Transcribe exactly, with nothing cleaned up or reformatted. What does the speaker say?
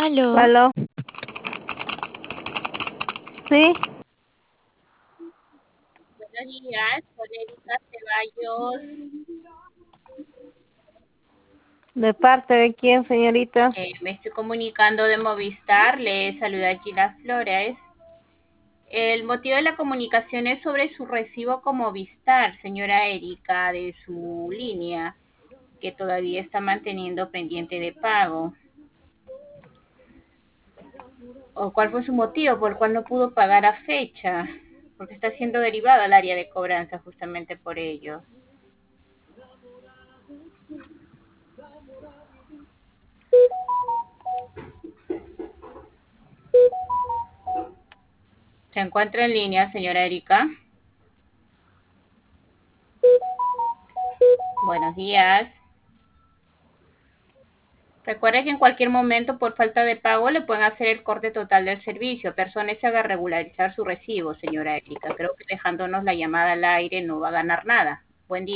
Aló, ¿Aló? Sí, Buenos días, con Erika Ceballos. ¿de parte de quién, señorita? Eh, me estoy comunicando de Movistar. Le saluda Gina Flores. El motivo de la comunicación es sobre su recibo con Movistar, señora Erika, de su línea, que todavía está manteniendo pendiente de pago. ¿O cuál fue su motivo por el cual no pudo pagar a fecha? Porque está siendo derivado al área de cobranza justamente por ello. ¿Se encuentra en línea, señora Erika? Buenos días. Recuerde que en cualquier momento, por falta de pago, le pueden hacer el corte total del servicio. Persónese a regularizar su recibo, señora Erika. Creo que dejándonos la llamada al aire no va a ganar nada.